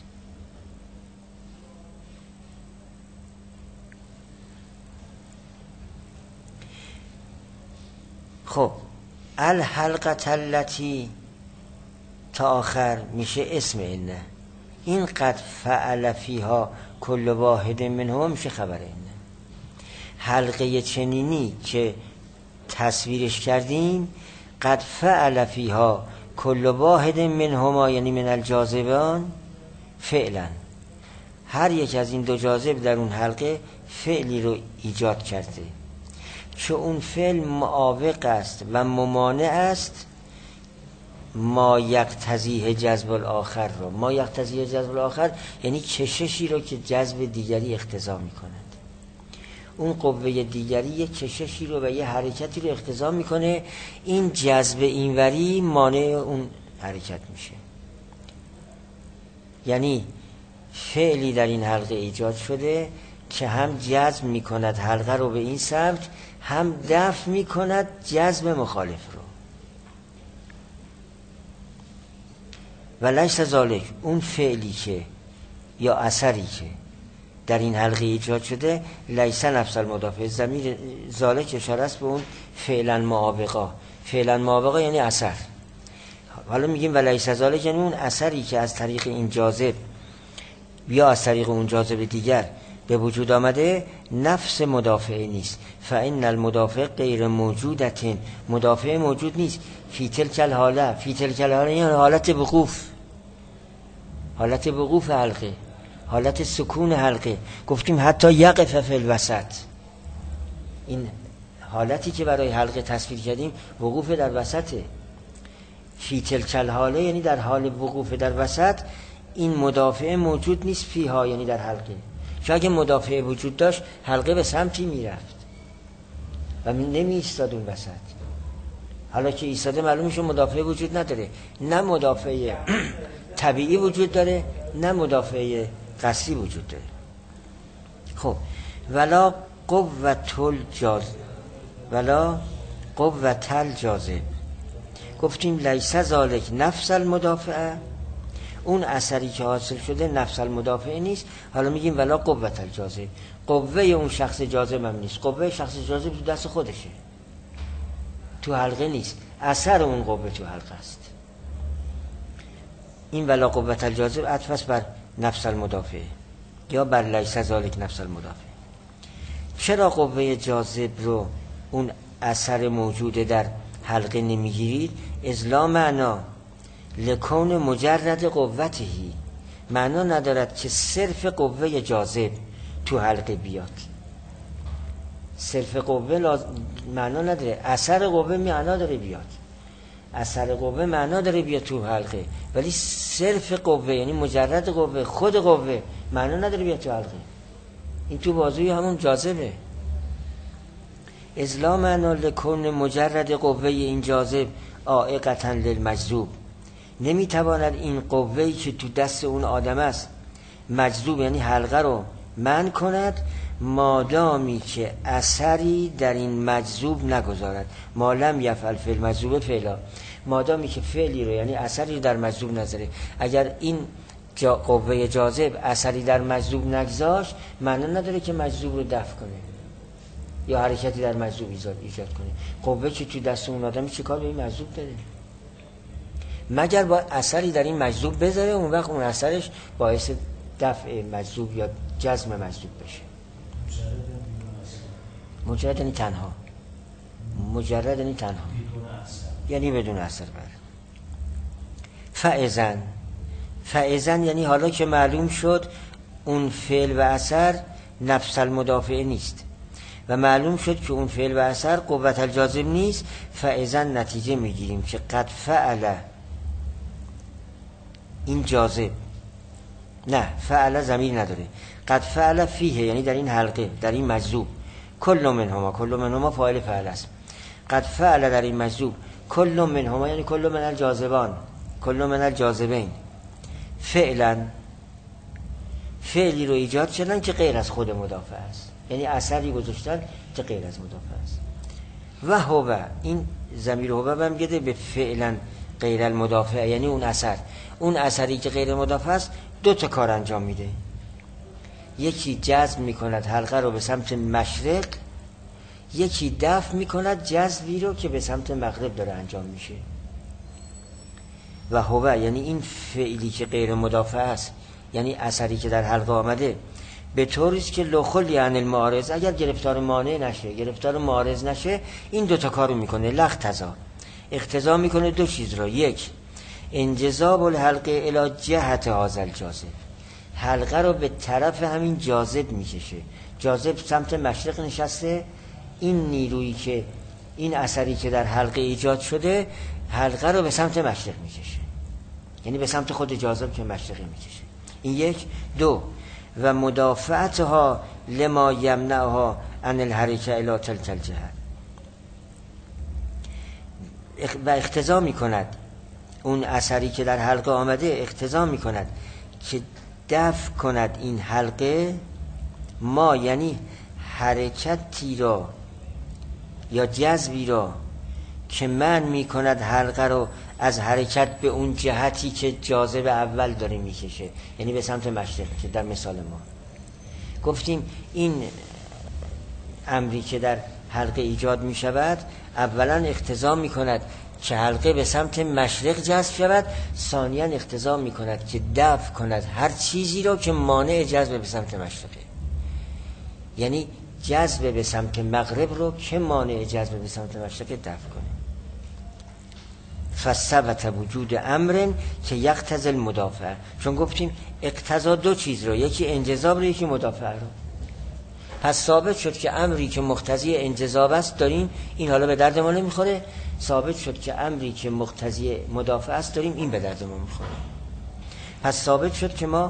خب الحلقه التي تا آخر میشه اسم اینه، این قد فعل فیها کل واحد منهما میشه خبر اینه. حلقه چنینی که تصویرش کردیم، قد فعل فیها کل واحد منهما یعنی من الجاذبان فعلا، هر یک از این دو جاذب در اون حلقه فعلی رو ایجاد کرده که اون فعل معاوق است و ممانع است ما یقتضیه جذب الاخر رو. ما یقتضیه جذب الاخر یعنی کششی رو که جذب دیگری اقتضا میکنه. اون قوه دیگری یه کششی رو و یه حرکتی رو اقتضا میکنه، این جذب اینوری مانع اون حرکت میشه. یعنی فعلی در این حلقه ایجاد شده که هم جذب میکند حلقه رو به این سمت، هم دفع میکند جذب مخالف رو. و لیس ذالک، اون فعلی که یا اثری که در این حلقه ایجاد شده، لیس نفس المدافع، ضمیر ذالک اشاره است به اون فعلا معاوقه. فعلا معاوقه یعنی اثر. حالا میگیم و لیس ذالک یعنی اون اثری که از طریق این جاذب یا از طریق اون جاذب دیگر به وجود آمده نفس مدافع نیست. فإن المدافع غیر موجودت، مدافع موجود نیست. فی تلک الحاله، فی تلک الحاله یعنی حالت وقوف، حالت وقوف حلقه، حالت سکون حلقه. گفتیم حتی یقف فی الوسط، این حالتی که برای حلقه تصویر کردیم وقوف در وسطه. فی تلک الحاله یعنی در حال وقوف در وسط، این مدافع موجود نیست. فیها یعنی در حلقه. چون اگه مدافع وجود داشت حلقه به سمتی میرفت و نمی ایستاد اون وسط. حالا که ایستاده معلوم میشه مدافع وجود نداره، نه مدافع طبیعی وجود داره نه مدافع قصدی وجود داره. خب ولا قوة الجاذب، ولا قوة الجاذب، گفتیم لیس ذالک نفس المدافع، اون اثری که حاصل شده نفس المدافع نیست. حالا میگیم ولا قوة الجاذب، قوه اون شخص جاذب هم نیست. قوه شخص جاذب تو دست خودشه، تو حلقه نیست، اثر اون قوه تو حلقه است. این ولا قوة الجاذب عطف است بر نفس المدافع یا بر لیس ذالک نفس المدافع. چرا قوه جاذب رو اون اثر موجوده در حلقه نمیگیرید؟ ازلا معنا لکون مجرد قوتهی، معنا ندارد که صرف قوه جاذب تو حلقه بیاد. صرف قوه معنا نداره، اثر قوه معنا داره بیاد. اثر قوه معنا داره بیا تو حلقه، ولی صرف قوه یعنی مجرد قوه، خود قوه معنا نداره بیا تو حلقه. این تو بازوی همون جاذبه. ازلا معنا لکون مجرد قوه این جاذب عائقتا للمجذوب. نمیتواند این قوهی که تو دست اون آدم است مجذوب یعنی حلقه رو منع کند، مادامی که اثری در این مجذوب نگذارد. ما لم یفعل فی المجذوب فعلا، مادامی که فعلی رو یعنی اثری در مجذوب نذاره. اگر این قوه جاذب اثری در مجذوب نگذاشت معنا نداره که مجذوب رو دفع کنه یا حرکتی در مجذوب ایجاد کنه. قوه که تو دست اون آدمی چه کار به این مجذوب داره؟ مگر با اثری در این مجذوب بذاره، اون وقت اون اثرش باعث دفع مجذوب یا جزم مجذوب بشه. مجرد یعنی تنها، مجرد یعنی تنها یعنی بدون اثر. فاذن یعنی حالا که معلوم شد اون فعل و اثر نفس المدافع نیست و معلوم شد که اون فعل و اثر قوت الجاذب نیست، فاذن نتیجه میگیریم که قد فعل این جاذب، نه فعل ضمیر نداره، قد فعل فیه یعنی در این حلقه، در این مجذوب، کل منهما فاعل فعل است. قد فعل در این مجذوب کل منهما یعنی کل من الجاذبان، کل من الجاذبین، فعلی رو ایجاد شدن که غیر از خود مدافع است، یعنی اثری گذاشتن که غیر از مدافع است. و هو این ضمیر هو هم گده به فعلا غیر المدافع، یعنی اون اثری که غیر مدافع است دو تا کار انجام میده. یکی جذب میکند حلقه رو به سمت مشرق، یکی دفع میکند جذبی رو که به سمت مغرب داره انجام میشه. و هو یعنی این فعلی که غیر مدافع است، یعنی اثری که در حلقه آمده، به طوری است که لخل عن المعارض، اگر گرفتار مانع نشه، گرفتار معارض نشه، این دوتا کارو میکنه. لختزا اقتضا میکنه دو چیز را. یک، انجذاب الحلقه الی جهت هذا الجاذب، حلقه رو به طرف همین جاذب میکشه. جاذب سمت مشرق نشسته، این نیرویی که این اثری که در حلقه ایجاد شده حلقه رو به سمت مشرق میکشه، یعنی به سمت خود جاذب که مشرقی میکشه. این یک. دو، و مدافعتها لما یمنعها عن الحرکه الی تلک الجهه، و اقتضا میکند اون اثری که در حلقه آمده اقتضا میکند که دفع کند این حلقه، ما یعنی حرکتی را یا جذبی را که من میکند حلقه رو از حرکت به اون جهتی که جاذب اول داره میکشه، یعنی به سمت مشرق. که در مثال ما گفتیم این امری که در حلقه ایجاد میشود اولا اقتضا میکند که حلقه به سمت مشرق جذب شود، ثانیا اقتضا میکند که دفع کند هر چیزی را که مانع جذب به سمت مشرقه، یعنی جذب به سمت مغرب رو که مانع جذب به سمت مشرق دفع کنه. فثبت وجود امر که یقتضی المدافع، چون گفتیم اقتضا دو چیز رو، یکی انجذاب رو یکی مدافع رو. پس ثابت شد که امری که مقتضی انجذاب است داریم، این حالا به درد ما نمیخوره. ثابت شد که امری که مقتضی مدافع است داریم، این به درد ما میخوره. پس ثابت شد که ما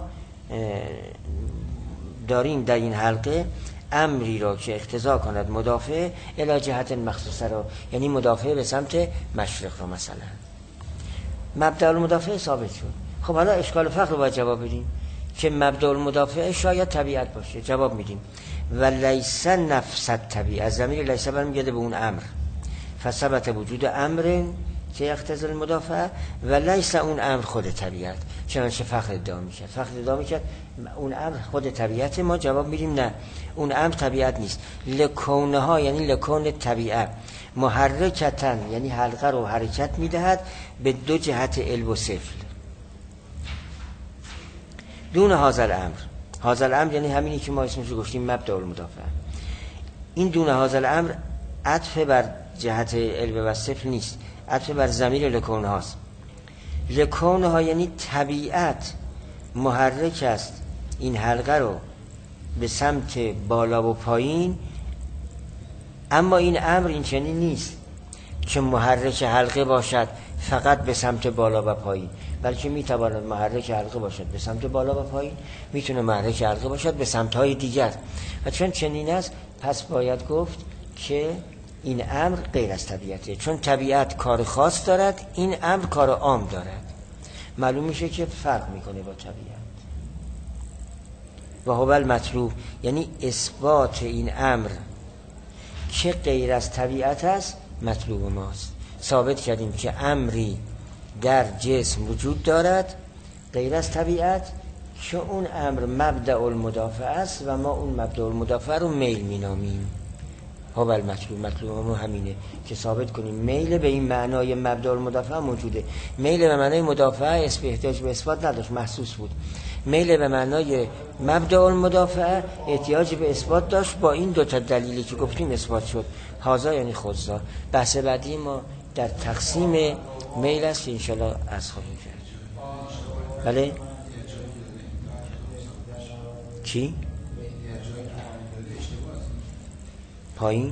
داریم در این حلقه امری را که اقتضا کند مدافع الی جهت مخصوصه را، یعنی مدافع به سمت مشرق را. مثلا مبدأ المدافع ثابت شد. خب حالا اشکال فقر رو باید جواب بدیم که مبدأ المدافع شاید طبیعت باشه. جواب میدیم و لیس نفس الطبیعه، از ضمیر لیس برمیگرده به اون امر. فثبت وجود امر که یقتضی المدافع و لیس اون امر خود طبیعت، چنانچه فخر ادعا میکرد. فخر ادعا میکرد اون امر خود طبیعت. ما جواب میدیم نه، اون امر طبیعت نیست. لکونها یعنی لکون طبیعت، محرکتن یعنی حلقه رو حرکت میدهد به دو جهت علو و سفل. دون هازل امر، هازل امر یعنی همینی که ما اسمش رو گفتیم مبدأ المدافع. این دون هازل امر عطف بر جهت علو و سفل نیست، عطف بر ضمیر لکونه هاست. لکونه ها یعنی طبیعت محرک است این حلقه رو به سمت بالا و پایین، اما این امر این چنین نیست که محرک حلقه باشد فقط به سمت بالا و پایین، بلکه میتواند محرک حلقه باشد به سمت بالا و پایین، میتونه محرک حلقه باشد به سمت‌های دیگر. و چون چنین است پس باید گفت که این امر غیر از طبیعته، چون طبیعت کار خاص دارد، این امر کار عام دارد. معلوم میشه که فرق میکنه با طبیعت. و هو المطلوب یعنی اثبات این امر که غیر از طبیعت است مطلوب ماست. ثابت کردیم که امری در جسم وجود دارد غیر از طبیعت که اون امر مبدأ المدافع است و ما اون مبدأ المدافع رو میل مینامیم. هو المطلوب، مطلوب ما همینه که ثابت کنیم میل به این معنای مبدأ المدافع موجوده. میل به معنای مدافع احتیاج به اثبات نداشت، محسوس بود. میل به معنای مبدأ المدافع احتیاج به اثبات داشت، با این دوتا دلیلی که گفتیم اثبات شد. هازا یعنی خودزا. بحث بعدی ما در تقسیم میل است که انشالله از خواهیم کرد. بله؟ چی؟ پایین؟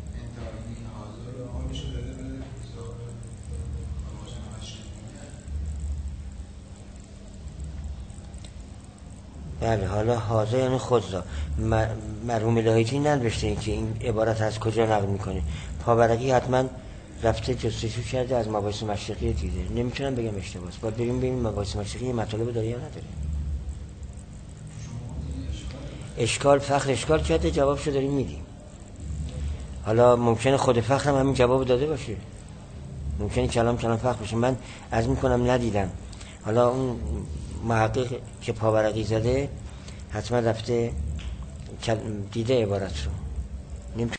بله، حالا حاضر یعنی خودزا. مرحوم الهیتی ننوشته که این عبارت از کجا نقل میکنه. پاورقی حتما رفته جستجو کرده از مباحث مشرقی دیده. نمیتونم بگم اشتباهه. باید بریم ببینیم مباحث مشرقی مطالب داره یا نداره. اشکال فخر اشکال کرده، جوابشو داریم میدیم. حالا ممکنه خود فخر هم همین جواب داده باشه، ممکنه کلام فخر باشه، من عرض میکنم ندیدم. حالا اون محقق که پاورقی زده حتما رفته دیده عبارت رو.